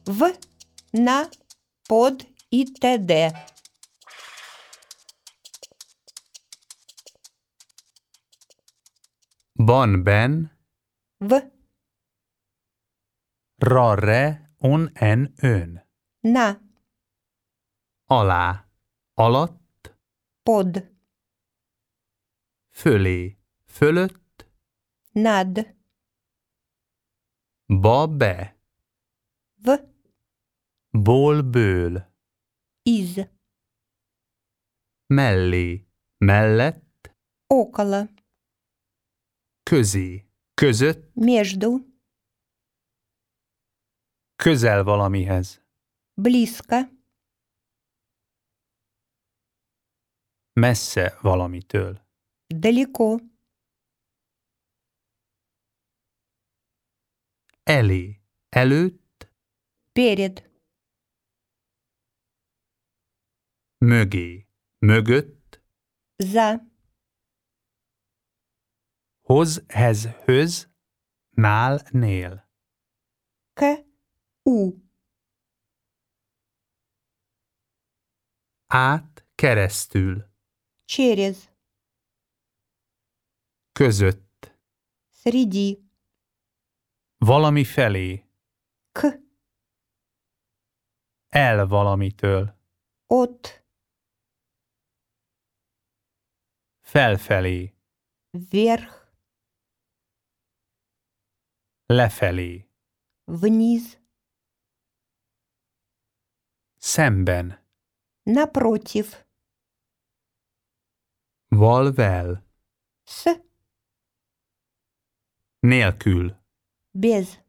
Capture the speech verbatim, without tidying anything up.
В, на, под и т.д. Ban, ben, В, rarre, on, en, ön. на, Alá, alatt, под, fölé, fölött, над. ba, be, В, ból, ből, из, mellé, mellett, около, közé, között, между, közel valamihez, близко, messze valamitől. далеко, Elé, előtt, перед, mögé, mögött, за, hoz, hez, höz, nál, nél. к, у, Át, keresztül, через, között, среди, valami felé, к, el valamitől, от, felfelé, вверх, lefelé, вниз, szemben, напротив, valvel, с, nélkül. без.